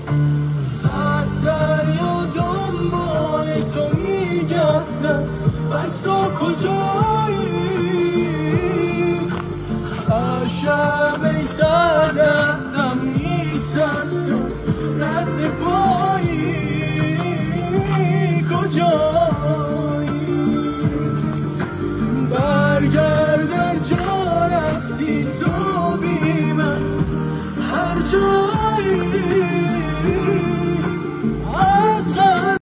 صد دریا دنبال تو میگردم، بس تو کجایی؟ هر شب ای سر